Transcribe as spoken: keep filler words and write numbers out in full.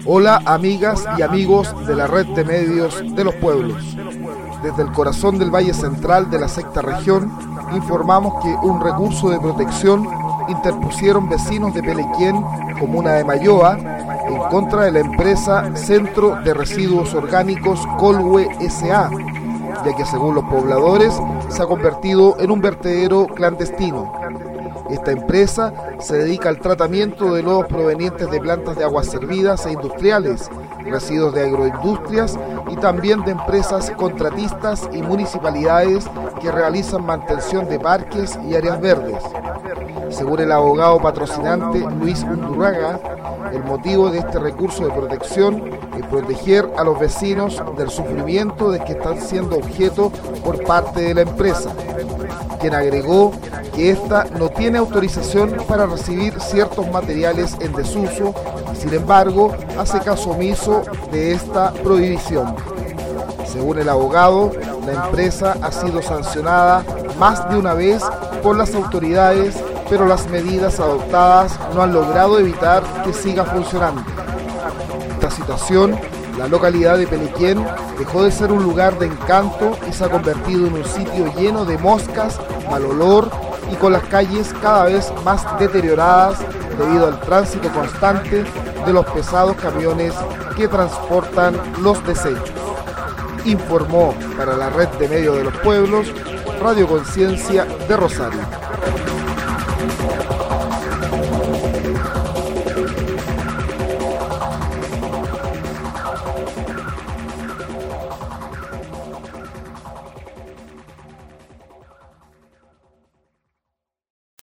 Hola amigas y amigos de la red de medios de los pueblos. Desde el corazón del Valle Central de la sexta región, informamos que un recurso de protección interpusieron vecinos de Pelequén, comuna de Mayoa, en contra de la empresa Centro de Residuos Orgánicos Colhue S A, ya que según los pobladores se ha convertido en un vertedero clandestino. Esta empresa se dedica al tratamiento de lodos provenientes de plantas de aguas servidas e industriales, residuos de agroindustrias y también de empresas contratistas y municipalidades que realizan mantención de parques y áreas verdes. Según el abogado patrocinante Luis Undurraga, el motivo de este recurso de protección es proteger a los vecinos del sufrimiento de que están siendo objeto por parte de la empresa, quien agregó que ésta no tiene autorización para recibir ciertos materiales en desuso y sin embargo hace caso omiso de esta prohibición. Según el abogado, la empresa ha sido sancionada más de una vez por las autoridades, pero las medidas adoptadas no han logrado evitar que siga funcionando. Esta situación, la localidad de Pelequén dejó de ser un lugar de encanto y se ha convertido en un sitio lleno de moscas, mal olor y con las calles cada vez más deterioradas debido al tránsito constante de los pesados camiones que transportan los desechos. Informó para la red de medios de los pueblos Radio Conciencia de Rosario.